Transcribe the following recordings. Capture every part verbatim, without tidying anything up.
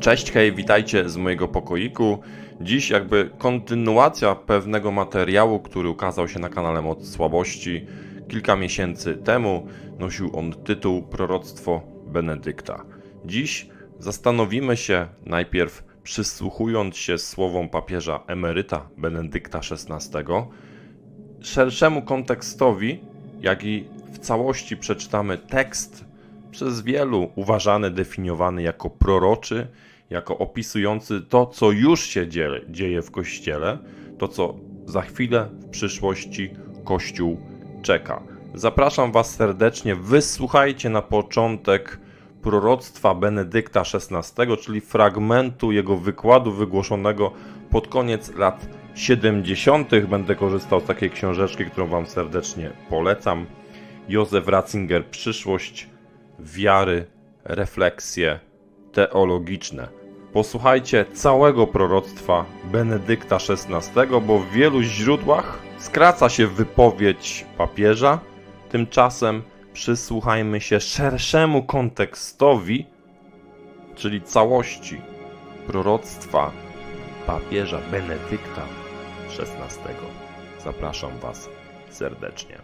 Cześć, hej, witajcie z mojego pokoiku. Dziś jakby kontynuacja pewnego materiału, który ukazał się na kanale Moc Słabości kilka miesięcy temu. Nosił on tytuł Proroctwo Benedykta. Dziś zastanowimy się najpierw, przysłuchując się słowom papieża emeryta Benedykta szesnastego, szerszemu kontekstowi, jak i w całości przeczytamy tekst przez wielu uważany, definiowany jako proroczy, jako opisujący to, co już się dzieje, dzieje w Kościele, to, co za chwilę w przyszłości Kościół czeka. Zapraszam Was serdecznie, wysłuchajcie na początek proroctwa Benedykta szesnastego, czyli fragmentu jego wykładu wygłoszonego pod koniec lat siedemdziesiątych. Będę korzystał z takiej książeczki, którą Wam serdecznie polecam. Józef Ratzinger, Przyszłość wiary, refleksje teologiczne. Posłuchajcie całego proroctwa Benedykta szesnastego, bo w wielu źródłach skraca się wypowiedź papieża. Tymczasem przysłuchajmy się szerszemu kontekstowi, czyli całości proroctwa papieża Benedykta szesnastego. Zapraszam Was serdecznie.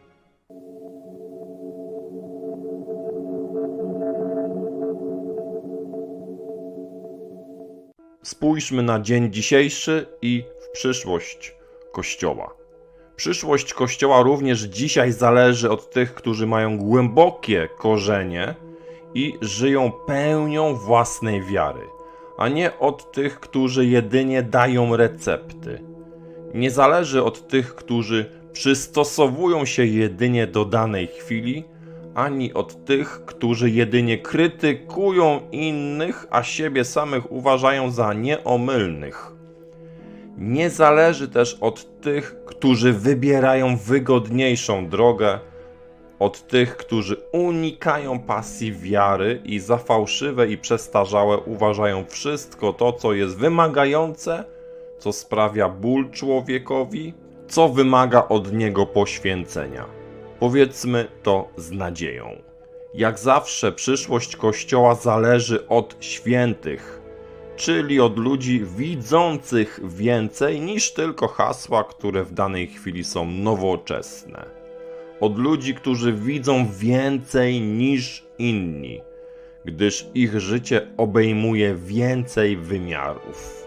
Spójrzmy na dzień dzisiejszy i w przyszłość Kościoła. Przyszłość Kościoła również dzisiaj zależy od tych, którzy mają głębokie korzenie i żyją pełnią własnej wiary, a nie od tych, którzy jedynie dają recepty. Nie zależy od tych, którzy przystosowują się jedynie do danej chwili, ani od tych, którzy jedynie krytykują innych, a siebie samych uważają za nieomylnych. Nie zależy też od tych, którzy wybierają wygodniejszą drogę, od tych, którzy unikają pasji wiary i za fałszywe i przestarzałe uważają wszystko to, co jest wymagające, co sprawia ból człowiekowi, co wymaga od niego poświęcenia. Powiedzmy to z nadzieją. Jak zawsze przyszłość Kościoła zależy od świętych, czyli od ludzi widzących więcej niż tylko hasła, które w danej chwili są nowoczesne. Od ludzi, którzy widzą więcej niż inni, gdyż ich życie obejmuje więcej wymiarów.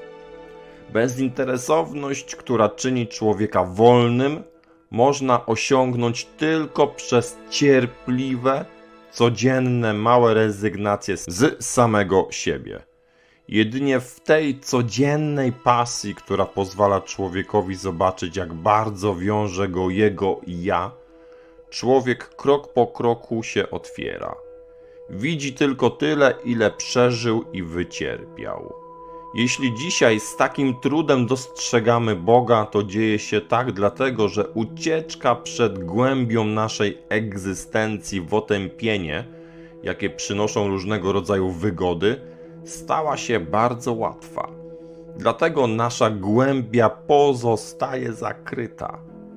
Bezinteresowność, która czyni człowieka wolnym, można osiągnąć tylko przez cierpliwe, codzienne, małe rezygnacje z samego siebie. Jedynie w tej codziennej pasji, która pozwala człowiekowi zobaczyć, jak bardzo wiąże go jego ja, człowiek krok po kroku się otwiera. Widzi tylko tyle, ile przeżył i wycierpiał. Jeśli dzisiaj z takim trudem dostrzegamy Boga, to dzieje się tak dlatego, że ucieczka przed głębią naszej egzystencji w otępienie, jakie przynoszą różnego rodzaju wygody, stała się bardzo łatwa. Dlatego nasza głębia pozostaje zakryta.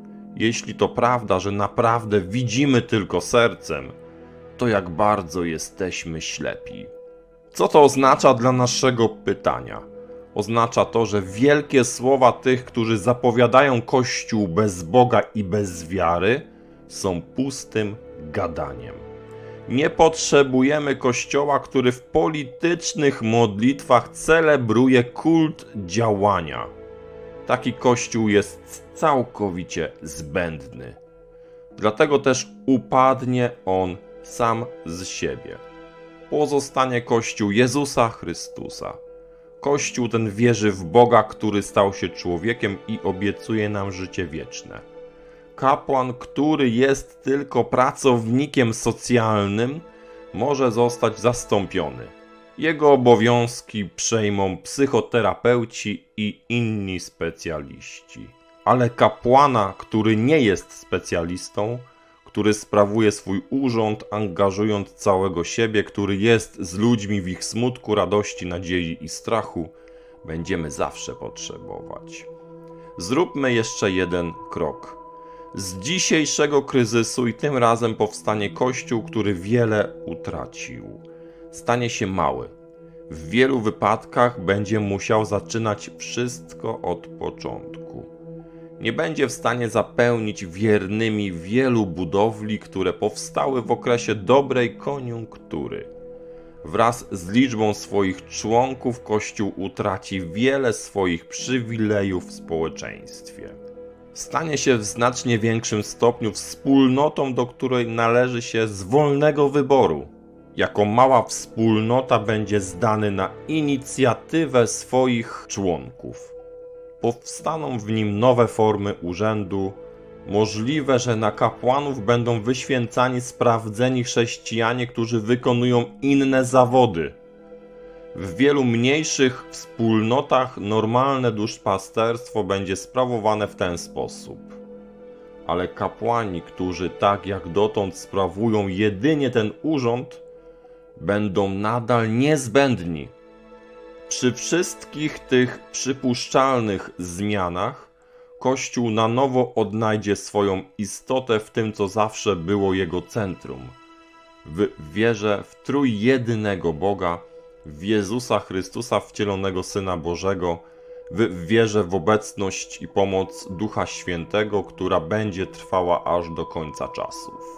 Jeśli to prawda, że naprawdę widzimy tylko sercem, to jak bardzo jesteśmy ślepi. Co to oznacza dla naszego pytania? Oznacza to, że wielkie słowa tych, którzy zapowiadają Kościół bez Boga i bez wiary, są pustym gadaniem. Nie potrzebujemy Kościoła, który w politycznych modlitwach celebruje kult działania. Taki Kościół jest całkowicie zbędny. Dlatego też upadnie on sam z siebie. Pozostanie Kościół Jezusa Chrystusa. Kościół ten wierzy w Boga, który stał się człowiekiem i obiecuje nam życie wieczne. Kapłan, który jest tylko pracownikiem socjalnym, może zostać zastąpiony. Jego obowiązki przejmą psychoterapeuci i inni specjaliści. Ale kapłana, który nie jest specjalistą, który sprawuje swój urząd, angażując całego siebie, który jest z ludźmi w ich smutku, radości, nadziei i strachu, będziemy zawsze potrzebować. Zróbmy jeszcze jeden krok. Z dzisiejszego kryzysu i tym razem powstanie Kościół, który wiele utracił. Stanie się mały. W wielu wypadkach będzie musiał zaczynać wszystko od początku. Nie będzie w stanie zapełnić wiernymi wielu budowli, które powstały w okresie dobrej koniunktury. Wraz z liczbą swoich członków Kościół utraci wiele swoich przywilejów w społeczeństwie. Stanie się w znacznie większym stopniu wspólnotą, do której należy się z wolnego wyboru. Jako mała wspólnota będzie zdany na inicjatywę swoich członków. Powstaną w nim nowe formy urzędu. Możliwe, że na kapłanów będą wyświęcani sprawdzeni chrześcijanie, którzy wykonują inne zawody. W wielu mniejszych wspólnotach normalne duszpasterstwo będzie sprawowane w ten sposób. Ale kapłani, którzy tak jak dotąd sprawują jedynie ten urząd, będą nadal niezbędni. Przy wszystkich tych przypuszczalnych zmianach Kościół na nowo odnajdzie swoją istotę w tym, co zawsze było jego centrum. W wierze w trójjedynego Boga, w Jezusa Chrystusa, wcielonego Syna Bożego, w wierze w obecność i pomoc Ducha Świętego, która będzie trwała aż do końca czasów.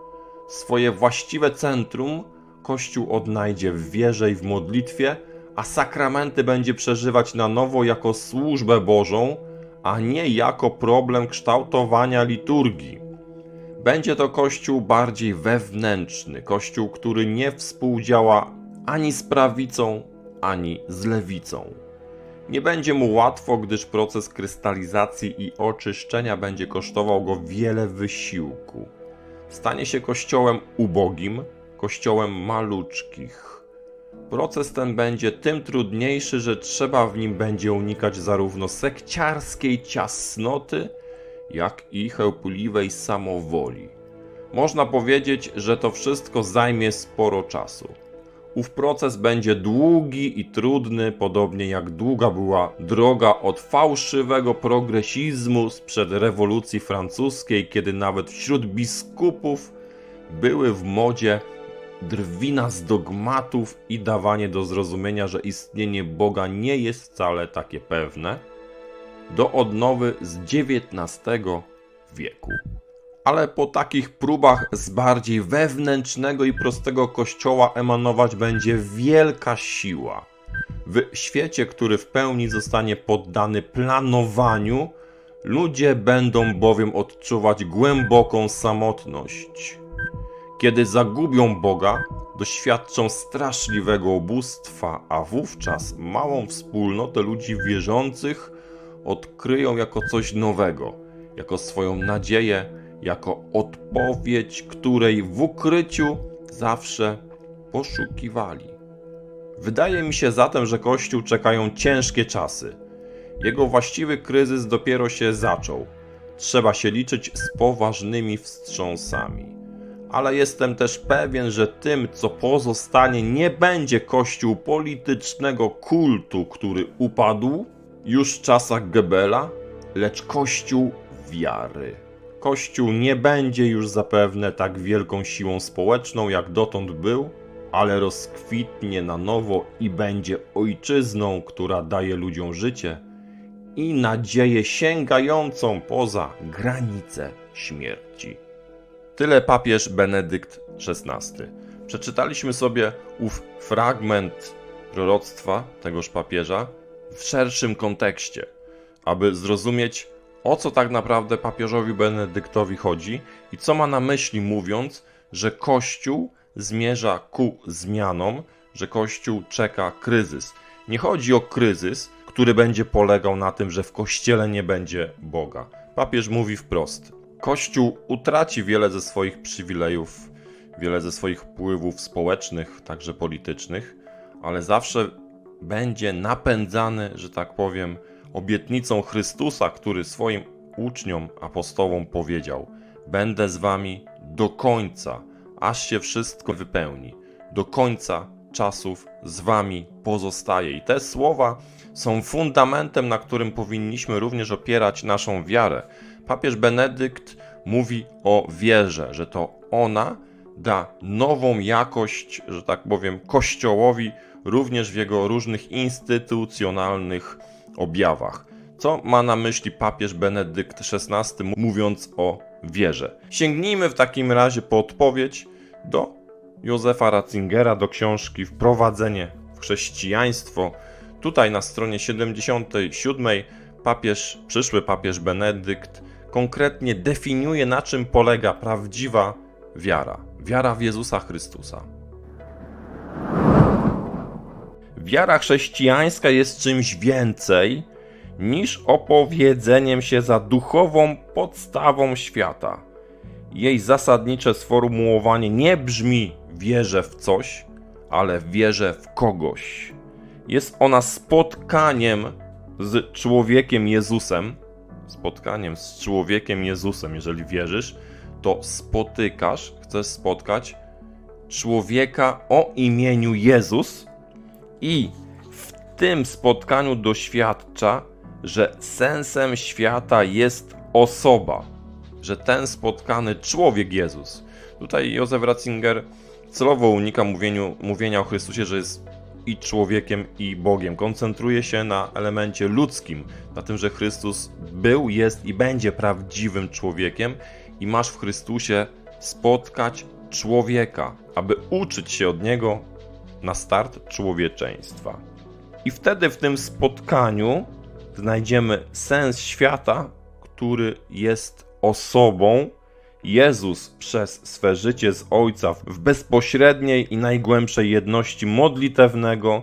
Swoje właściwe centrum Kościół odnajdzie w wierze i w modlitwie, a sakramenty będzie przeżywać na nowo jako służbę Bożą, a nie jako problem kształtowania liturgii. Będzie to Kościół bardziej wewnętrzny, Kościół, który nie współdziała ani z prawicą, ani z lewicą. Nie będzie mu łatwo, gdyż proces krystalizacji i oczyszczenia będzie kosztował go wiele wysiłku. Stanie się Kościołem ubogim, Kościołem maluczkich. Proces ten będzie tym trudniejszy, że trzeba w nim będzie unikać zarówno sekciarskiej ciasnoty, jak i chełpliwej samowoli. Można powiedzieć, że to wszystko zajmie sporo czasu. Ów proces będzie długi i trudny, podobnie jak długa była droga od fałszywego progresizmu sprzed rewolucji francuskiej, kiedy nawet wśród biskupów były w modzie drwina z dogmatów i dawanie do zrozumienia, że istnienie Boga nie jest wcale takie pewne, do odnowy z dziewiętnastego wieku. Ale po takich próbach z bardziej wewnętrznego i prostego Kościoła emanować będzie wielka siła. W świecie, który w pełni zostanie poddany planowaniu, ludzie będą bowiem odczuwać głęboką samotność. Kiedy zagubią Boga, doświadczą straszliwego ubóstwa, a wówczas małą wspólnotę ludzi wierzących odkryją jako coś nowego, jako swoją nadzieję, jako odpowiedź, której w ukryciu zawsze poszukiwali. Wydaje mi się zatem, że Kościół czekają ciężkie czasy. Jego właściwy kryzys dopiero się zaczął. Trzeba się liczyć z poważnymi wstrząsami. Ale jestem też pewien, że tym, co pozostanie, nie będzie Kościół politycznego kultu, który upadł już w czasach Goebbela, lecz Kościół wiary. Kościół nie będzie już zapewne tak wielką siłą społeczną, jak dotąd był, ale rozkwitnie na nowo i będzie ojczyzną, która daje ludziom życie i nadzieję sięgającą poza granice śmierci. Tyle papież Benedykt szesnasty. Przeczytaliśmy sobie ów fragment proroctwa tegoż papieża w szerszym kontekście, aby zrozumieć, o co tak naprawdę papieżowi Benedyktowi chodzi i co ma na myśli, mówiąc, że Kościół zmierza ku zmianom, że Kościół czeka kryzys. Nie chodzi o kryzys, który będzie polegał na tym, że w Kościele nie będzie Boga. Papież mówi wprost: Kościół utraci wiele ze swoich przywilejów, wiele ze swoich wpływów społecznych, także politycznych, ale zawsze będzie napędzany, że tak powiem, obietnicą Chrystusa, który swoim uczniom, apostołom powiedział: będę z wami do końca, aż się wszystko wypełni. Do końca czasów z wami pozostaje. I te słowa są fundamentem, na którym powinniśmy również opierać naszą wiarę. Papież Benedykt mówi o wierze, że to ona da nową jakość, że tak powiem, Kościołowi również w jego różnych instytucjonalnych objawach. Co ma na myśli papież Benedykt szesnasty, mówiąc o wierze? Sięgnijmy w takim razie po odpowiedź do Józefa Ratzingera, do książki Wprowadzenie w chrześcijaństwo. Tutaj na stronie siedemdziesiątej siódmej papież, przyszły papież Benedykt konkretnie definiuje, na czym polega prawdziwa wiara. Wiara w Jezusa Chrystusa. Wiara chrześcijańska jest czymś więcej niż opowiedzeniem się za duchową podstawą świata. Jej zasadnicze sformułowanie nie brzmi wierzę w coś, ale wierzę w kogoś. Jest ona spotkaniem z człowiekiem Jezusem. Spotkaniem z człowiekiem Jezusem. Jeżeli wierzysz, to spotykasz, chcesz spotkać człowieka o imieniu Jezus i w tym spotkaniu doświadcza, że sensem świata jest osoba, że ten spotkany człowiek Jezus. Tutaj Józef Ratzinger celowo unika mówieniu, mówienia o Chrystusie, że jest i człowiekiem, i Bogiem. Koncentruje się na elemencie ludzkim, na tym, że Chrystus był, jest i będzie prawdziwym człowiekiem i masz w Chrystusie spotkać człowieka, aby uczyć się od Niego na start człowieczeństwa. I wtedy w tym spotkaniu znajdziemy sens świata, który jest osobą. Jezus przez swe życie z Ojca w bezpośredniej i najgłębszej jedności modlitewnego,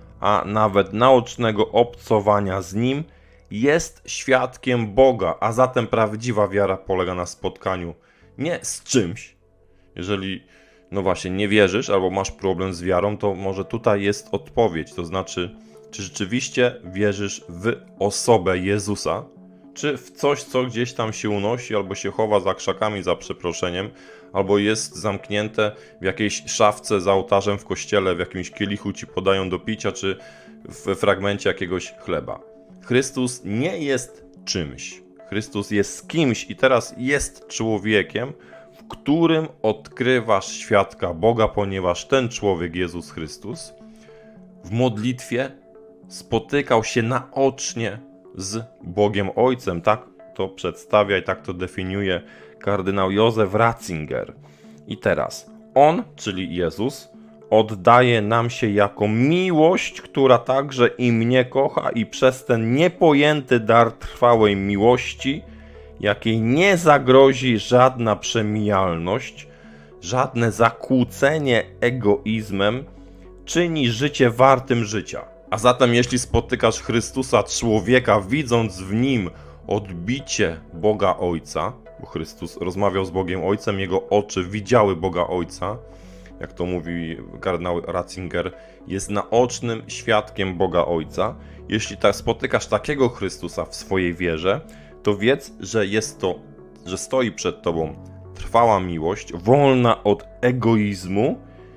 a nawet naocznego obcowania z Nim, jest świadkiem Boga, a zatem prawdziwa wiara polega na spotkaniu nie z czymś. Jeżeli, no właśnie, nie wierzysz albo masz problem z wiarą, to może tutaj jest odpowiedź, to znaczy, czy rzeczywiście wierzysz w osobę Jezusa, czy w coś, co gdzieś tam się unosi, albo się chowa za krzakami, za przeproszeniem, albo jest zamknięte w jakiejś szafce za ołtarzem w kościele, w jakimś kielichu ci podają do picia, czy w fragmencie jakiegoś chleba. Chrystus nie jest czymś. Chrystus jest kimś i teraz jest człowiekiem, w którym odkrywasz świadka Boga, ponieważ ten człowiek, Jezus Chrystus, w modlitwie spotykał się naocznie z Bogiem Ojcem. Tak to przedstawia i tak to definiuje kardynał Józef Ratzinger. I teraz On, czyli Jezus, oddaje nam się jako miłość, która także i mnie kocha, i przez ten niepojęty dar trwałej miłości, jakiej nie zagrozi żadna przemijalność, żadne zakłócenie egoizmem, czyni życie wartym życia. A zatem jeśli spotykasz Chrystusa, człowieka, widząc w Nim odbicie Boga Ojca, bo Chrystus rozmawiał z Bogiem Ojcem, Jego oczy widziały Boga Ojca, jak to mówi kardynał Ratzinger, jest naocznym świadkiem Boga Ojca. Jeśli tak spotykasz takiego Chrystusa w swojej wierze, to wiedz, że jest to, że stoi przed tobą trwała miłość, wolna od egoizmu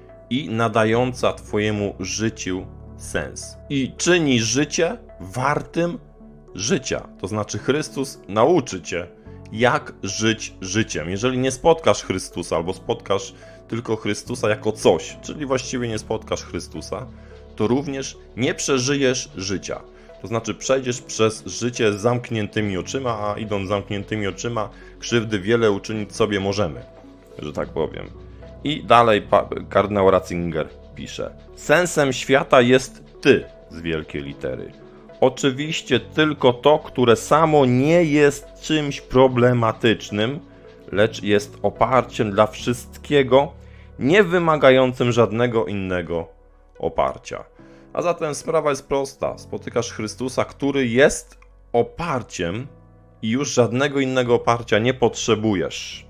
i nadająca twojemu życiu sens. I czyni życie wartym życia. To znaczy Chrystus nauczy cię, jak żyć życiem. Jeżeli nie spotkasz Chrystusa, albo spotkasz tylko Chrystusa jako coś, czyli właściwie nie spotkasz Chrystusa, to również nie przeżyjesz życia. To znaczy przejdziesz przez życie z zamkniętymi oczyma, a idąc zamkniętymi oczyma, krzywdy wiele uczynić sobie możemy, że tak powiem. I dalej kardynał Ratzinger pisze: sensem świata jest Ty z wielkiej litery. Oczywiście tylko to, które samo nie jest czymś problematycznym, lecz jest oparciem dla wszystkiego, nie wymagającym żadnego innego oparcia. A zatem sprawa jest prosta. Spotykasz Chrystusa, który jest oparciem i już żadnego innego oparcia nie potrzebujesz.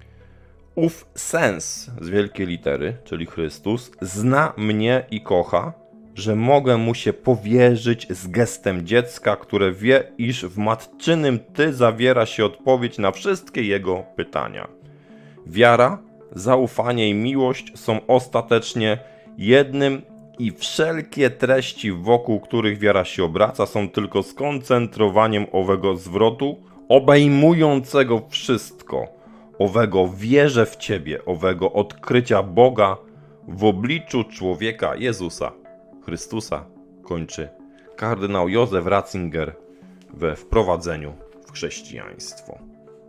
Ów sens z wielkiej litery, czyli Chrystus, zna mnie i kocha, że mogę mu się powierzyć z gestem dziecka, które wie, iż w matczynym Ty zawiera się odpowiedź na wszystkie jego pytania. Wiara, zaufanie i miłość są ostatecznie jednym i wszelkie treści, wokół których wiara się obraca, są tylko skoncentrowaniem owego zwrotu, obejmującego wszystko, owego wierzę w Ciebie, owego odkrycia Boga w obliczu człowieka Jezusa Chrystusa kończy kardynał Józef Ratzinger we wprowadzeniu w chrześcijaństwo.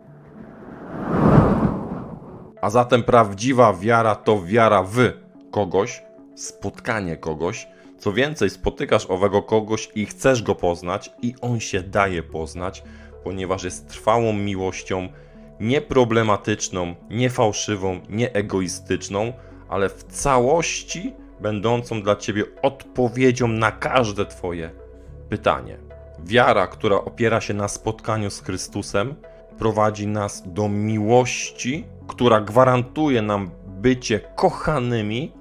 A zatem prawdziwa wiara to wiara w kogoś, spotkanie kogoś. Co więcej, spotykasz owego kogoś i chcesz go poznać i on się daje poznać, ponieważ jest trwałą miłością, nieproblematyczną, niefałszywą, nieegoistyczną, ale w całości będącą dla ciebie odpowiedzią na każde twoje pytanie. Wiara, która opiera się na spotkaniu z Chrystusem, prowadzi nas do miłości, która gwarantuje nam bycie kochanymi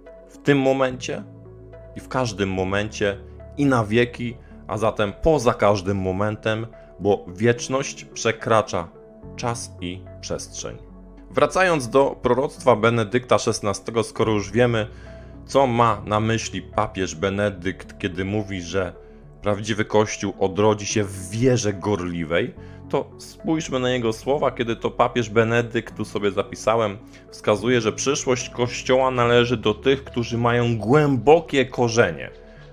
w tym momencie i w każdym momencie i na wieki, a zatem poza każdym momentem, bo wieczność przekracza czas i przestrzeń. Wracając do proroctwa Benedykta szesnastego, skoro już wiemy, co ma na myśli papież Benedykt, kiedy mówi, że prawdziwy Kościół odrodzi się w wierze gorliwej, to spójrzmy na jego słowa, kiedy to papież Benedykt, tu sobie zapisałem, wskazuje, że przyszłość Kościoła należy do tych, którzy mają głębokie korzenie.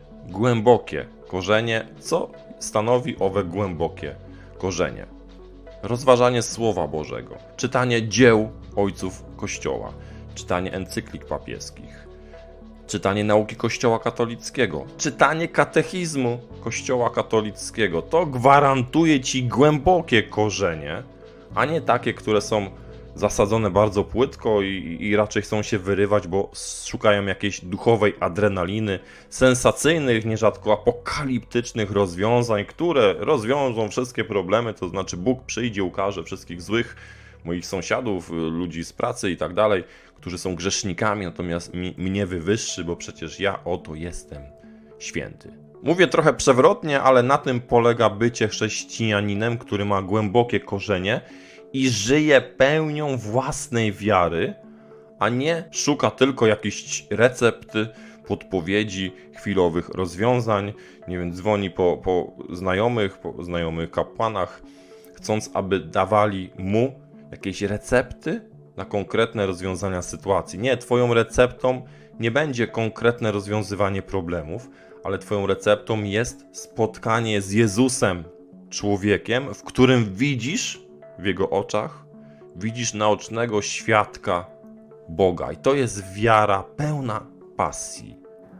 Głębokie korzenie. Co stanowi owe głębokie korzenie? Rozważanie Słowa Bożego, czytanie dzieł ojców Kościoła, czytanie encyklik papieskich, czytanie nauki Kościoła katolickiego, czytanie katechizmu Kościoła katolickiego. To gwarantuje ci głębokie korzenie, a nie takie, które są zasadzone bardzo płytko i, i raczej chcą się wyrywać, bo szukają jakiejś duchowej adrenaliny, sensacyjnych, nierzadko apokaliptycznych rozwiązań, które rozwiążą wszystkie problemy, to znaczy Bóg przyjdzie, ukaże wszystkich złych moich sąsiadów, ludzi z pracy i tak dalej, którzy są grzesznikami, natomiast mi, mnie wywyższy, bo przecież ja oto jestem święty. Mówię trochę przewrotnie, ale na tym polega bycie chrześcijaninem, który ma głębokie korzenie i żyje pełnią własnej wiary, a nie szuka tylko jakichś recepty, podpowiedzi, chwilowych rozwiązań. Nie wiem, dzwoni po, po znajomych, po znajomych kapłanach, chcąc, aby dawali mu jakieś recepty na konkretne rozwiązania sytuacji. Nie, twoją receptą nie będzie konkretne rozwiązywanie problemów, ale twoją receptą jest spotkanie z Jezusem, człowiekiem, w którym widzisz, w jego oczach, widzisz naocznego świadka Boga. I to jest wiara pełna pasji.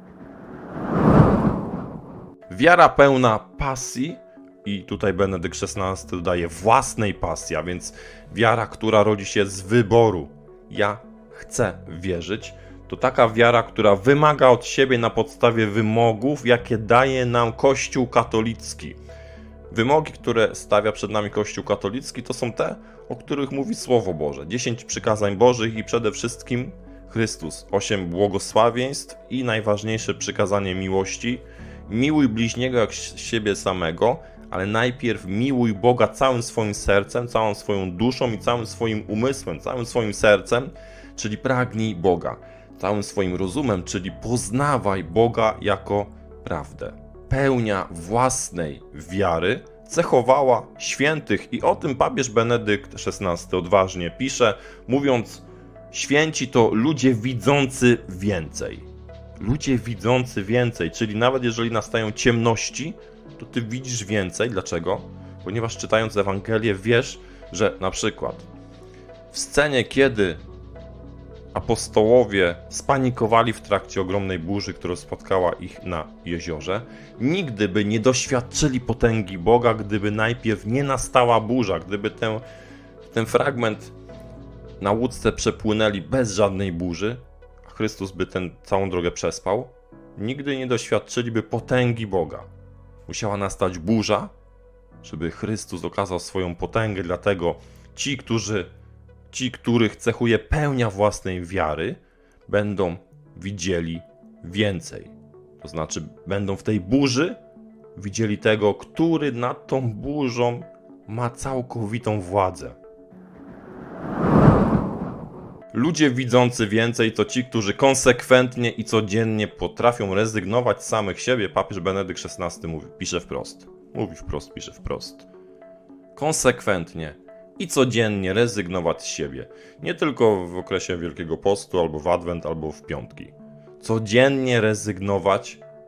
Wiara pełna pasji, i tutaj Benedykt szesnasty dodaje własnej pasji, a więc wiara, która rodzi się z wyboru. Ja chcę wierzyć. To taka wiara, która wymaga od siebie na podstawie wymogów, jakie daje nam Kościół katolicki. Wymogi, które stawia przed nami Kościół katolicki, to są te, o których mówi Słowo Boże. Dziesięć przykazań Bożych i przede wszystkim Chrystus. Osiem błogosławieństw i najważniejsze przykazanie miłości. Miłuj bliźniego jak siebie samego, ale najpierw miłuj Boga całym swoim sercem, całą swoją duszą i całym swoim umysłem, całym swoim sercem, czyli pragnij Boga. Całym swoim rozumem, czyli poznawaj Boga jako prawdę. Pełnia własnej wiary cechowała świętych i o tym papież Benedykt szesnasty odważnie pisze, mówiąc: święci to ludzie widzący więcej. Ludzie widzący więcej, czyli nawet jeżeli nastają ciemności, to ty widzisz więcej. Dlaczego? Ponieważ czytając Ewangelię wiesz, że na przykład w scenie, kiedy apostołowie spanikowali w trakcie ogromnej burzy, która spotkała ich na jeziorze, nigdy by nie doświadczyli potęgi Boga, gdyby najpierw nie nastała burza, gdyby ten, ten fragment na łódce przepłynęli bez żadnej burzy, a Chrystus by tę całą drogę przespał, nigdy nie doświadczyliby potęgi Boga. Musiała nastać burza, żeby Chrystus okazał swoją potęgę, dlatego ci, którzy Ci, których cechuje pełnia własnej wiary, będą widzieli więcej. To znaczy, będą w tej burzy widzieli tego, który nad tą burzą ma całkowitą władzę. Ludzie widzący więcej to ci, którzy konsekwentnie i codziennie potrafią rezygnować z samych siebie. Papież Benedykt szesnasty mówi, pisze wprost. Mówi wprost, pisze wprost. Konsekwentnie i codziennie rezygnować z siebie. Nie tylko w okresie Wielkiego Postu, albo w Adwent, albo w Piątki. Codziennie rezygnować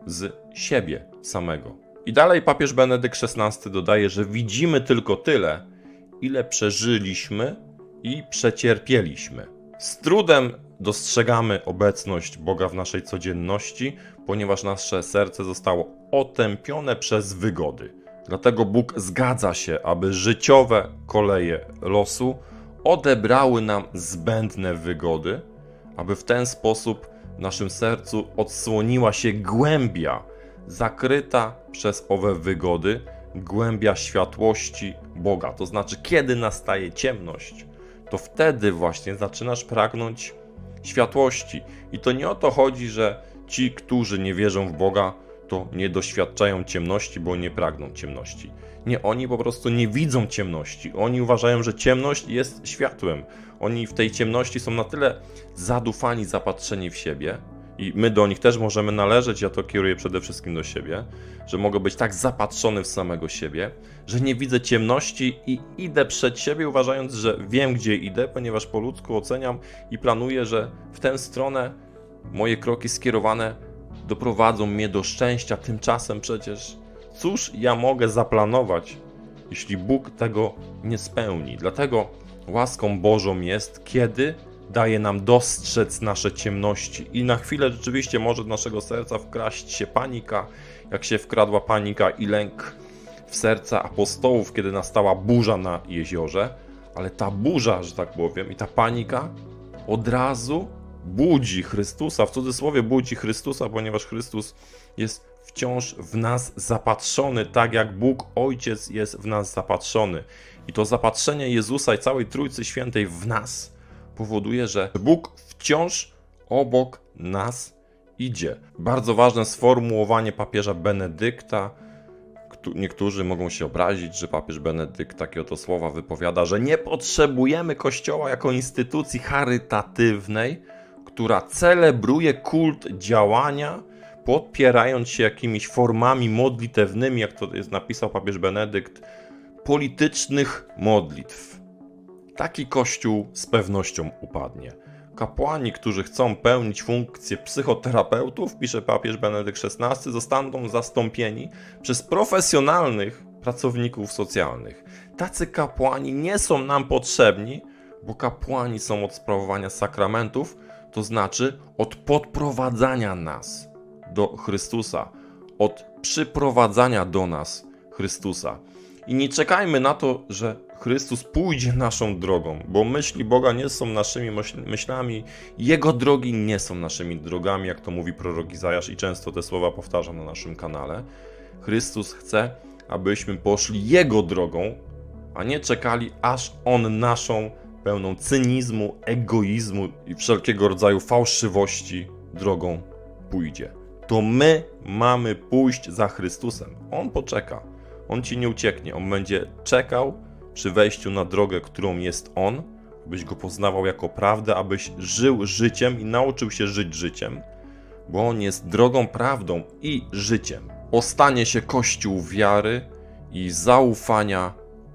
z siebie samego. I dalej papież Benedykt szesnasty dodaje, że widzimy tylko tyle, ile przeżyliśmy i przecierpieliśmy. Z trudem dostrzegamy obecność Boga w naszej codzienności, ponieważ nasze serce zostało otępione przez wygody. Dlatego Bóg zgadza się, aby życiowe koleje losu odebrały nam zbędne wygody, aby w ten sposób w naszym sercu odsłoniła się głębia zakryta przez owe wygody, głębia światłości Boga. To znaczy, kiedy nastaje ciemność, to wtedy właśnie zaczynasz pragnąć światłości. I to nie o to chodzi, że ci, którzy nie wierzą w Boga, to nie doświadczają ciemności, bo nie pragną ciemności. Nie, oni po prostu nie widzą ciemności. Oni uważają, że ciemność jest światłem. Oni w tej ciemności są na tyle zadufani, zapatrzeni w siebie, i my do nich też możemy należeć, ja to kieruję przede wszystkim do siebie, że mogę być tak zapatrzony w samego siebie, że nie widzę ciemności i idę przed siebie, uważając, że wiem, gdzie idę, ponieważ po ludzku oceniam i planuję, że w tę stronę moje kroki skierowane doprowadzą mnie do szczęścia. Tymczasem przecież cóż ja mogę zaplanować, jeśli Bóg tego nie spełni? Dlatego łaską Bożą jest, kiedy daje nam dostrzec nasze ciemności i na chwilę rzeczywiście może do naszego serca wkraść się panika, jak się wkradła panika i lęk w serca apostołów, kiedy nastała burza na jeziorze, ale ta burza, że tak powiem, i ta panika od razu budzi Chrystusa, w cudzysłowie budzi Chrystusa, ponieważ Chrystus jest wciąż w nas zapatrzony, tak jak Bóg Ojciec jest w nas zapatrzony. I to zapatrzenie Jezusa i całej Trójcy Świętej w nas powoduje, że Bóg wciąż obok nas idzie. Bardzo ważne sformułowanie papieża Benedykta. Niektórzy mogą się obrazić, że papież Benedykt takie oto słowa wypowiada, że nie potrzebujemy Kościoła jako instytucji charytatywnej, która celebruje kult działania, podpierając się jakimiś formami modlitewnymi, jak to jest napisał papież Benedykt, politycznych modlitw. Taki Kościół z pewnością upadnie. Kapłani, którzy chcą pełnić funkcję psychoterapeutów, pisze papież Benedykt szesnasty, zostaną zastąpieni przez profesjonalnych pracowników socjalnych. Tacy kapłani nie są nam potrzebni, bo kapłani są od sprawowania sakramentów, to znaczy od podprowadzania nas do Chrystusa, od przyprowadzania do nas Chrystusa. I nie czekajmy na to, że Chrystus pójdzie naszą drogą, bo myśli Boga nie są naszymi myślami, Jego drogi nie są naszymi drogami, jak to mówi prorok Izajasz i często te słowa powtarzam na naszym kanale. Chrystus chce, abyśmy poszli Jego drogą, a nie czekali, aż On naszą, pełną cynizmu, egoizmu i wszelkiego rodzaju fałszywości drogą pójdzie. To my mamy pójść za Chrystusem. On poczeka. On ci nie ucieknie. On będzie czekał przy wejściu na drogę, którą jest On, abyś Go poznawał jako prawdę, abyś żył życiem i nauczył się żyć życiem, bo On jest drogą, prawdą i życiem. Ostanie się Kościół wiary i zaufania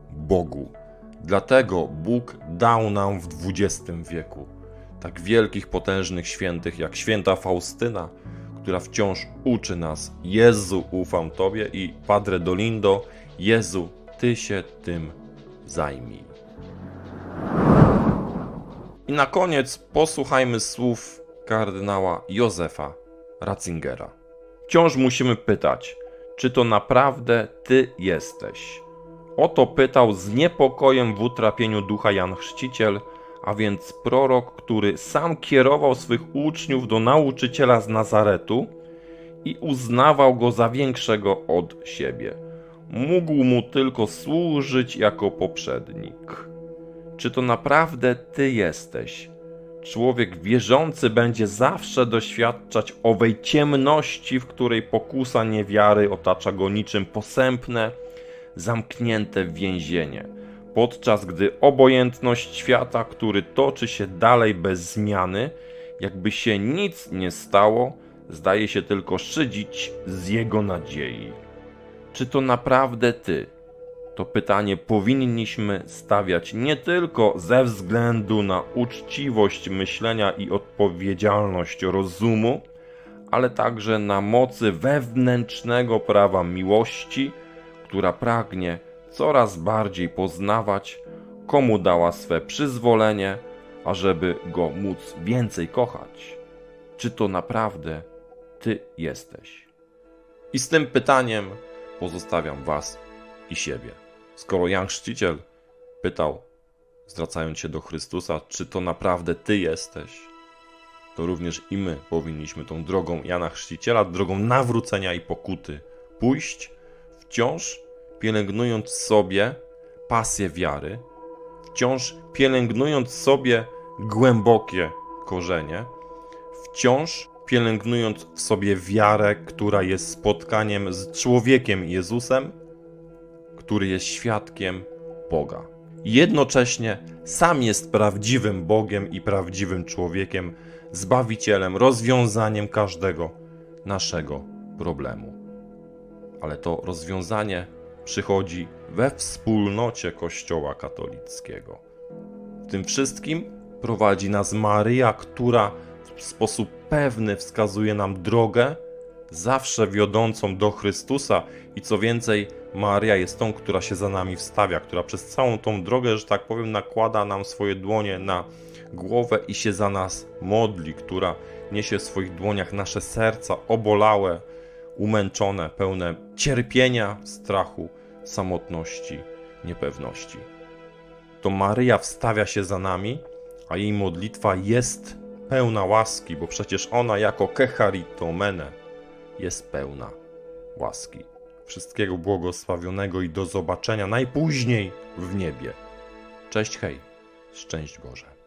Bogu. Dlatego Bóg dał nam w dwudziestym wieku tak wielkich, potężnych świętych jak święta Faustyna, która wciąż uczy nas: Jezu, ufam Tobie, i Padre Dolindo: Jezu, Ty się tym zajmij. I na koniec posłuchajmy słów kardynała Józefa Ratzingera. Wciąż musimy pytać, czy to naprawdę Ty jesteś? O to pytał z niepokojem w utrapieniu ducha Jan Chrzciciel, a więc prorok, który sam kierował swych uczniów do nauczyciela z Nazaretu i uznawał go za większego od siebie. Mógł mu tylko służyć jako poprzednik. Czy to naprawdę Ty jesteś? Człowiek wierzący będzie zawsze doświadczać owej ciemności, w której pokusa niewiary otacza go niczym posępne, zamknięte więzienie, podczas gdy obojętność świata, który toczy się dalej bez zmiany, jakby się nic nie stało, zdaje się tylko szydzić z jego nadziei. Czy to naprawdę Ty? To pytanie powinniśmy stawiać nie tylko ze względu na uczciwość myślenia i odpowiedzialność rozumu, ale także na mocy wewnętrznego prawa miłości, która pragnie coraz bardziej poznawać, komu dała swe przyzwolenie, ażeby go móc więcej kochać. Czy to naprawdę Ty jesteś? I z tym pytaniem pozostawiam Was i siebie. Skoro Jan Chrzciciel pytał, zwracając się do Chrystusa, czy to naprawdę Ty jesteś, to również i my powinniśmy tą drogą Jana Chrzciciela, drogą nawrócenia i pokuty pójść, wciąż pielęgnując sobie pasję wiary, wciąż pielęgnując sobie głębokie korzenie, wciąż pielęgnując w sobie wiarę, która jest spotkaniem z człowiekiem Jezusem, który jest świadkiem Boga. Jednocześnie sam jest prawdziwym Bogiem i prawdziwym człowiekiem, Zbawicielem, rozwiązaniem każdego naszego problemu. Ale to rozwiązanie przychodzi we wspólnocie Kościoła katolickiego. W tym wszystkim prowadzi nas Maryja, która w sposób pewny wskazuje nam drogę, zawsze wiodącą do Chrystusa i co więcej, Maryja jest tą, która się za nami wstawia, która przez całą tą drogę, że tak powiem, nakłada nam swoje dłonie na głowę i się za nas modli, która niesie w swoich dłoniach nasze serca obolałe, umęczone, pełne cierpienia, strachu, samotności, niepewności. To Maryja wstawia się za nami, a jej modlitwa jest pełna łaski, bo przecież ona jako kecharitomene jest pełna łaski. Wszystkiego błogosławionego i do zobaczenia najpóźniej w niebie. Cześć, hej, szczęść Boże.